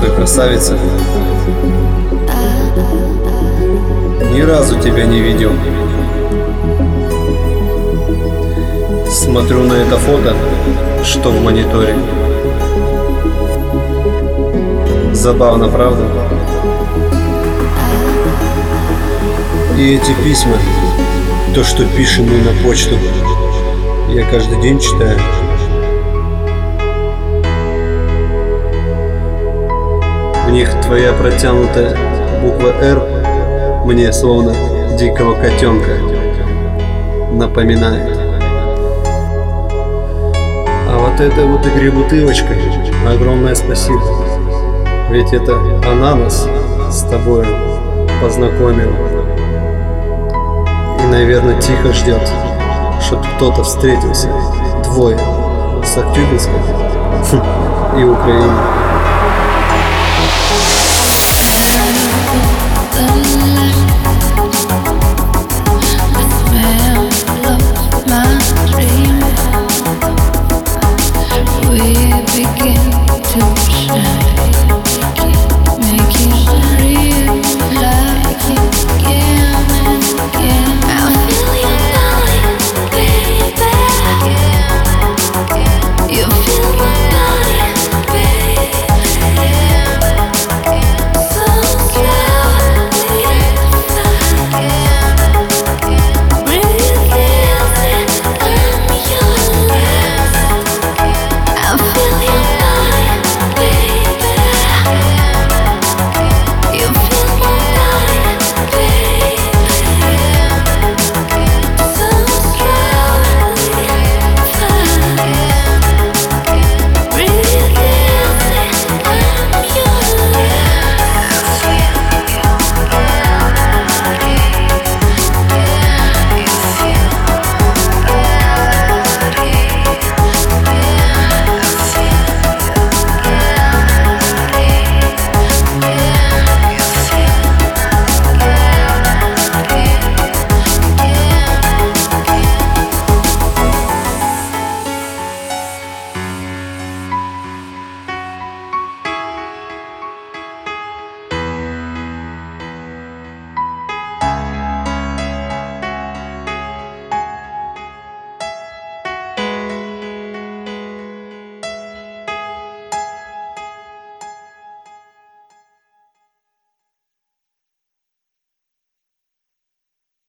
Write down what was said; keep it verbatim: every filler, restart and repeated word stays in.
той красавица. Ни разу тебя не видел. Смотрю на это фото, что в мониторе. Забавно, правда? И эти письма, то, что пишем мы на почту, я каждый день читаю. В них твоя протянутая буква «Р» мне словно дикого котенка напоминает. А вот этой вот игре бутылочкой огромное спасибо. Ведь это она нас с тобой познакомила. И, наверное, тихо ждет, чтоб кто-то встретился. Двое. С Актюбинска и Украины.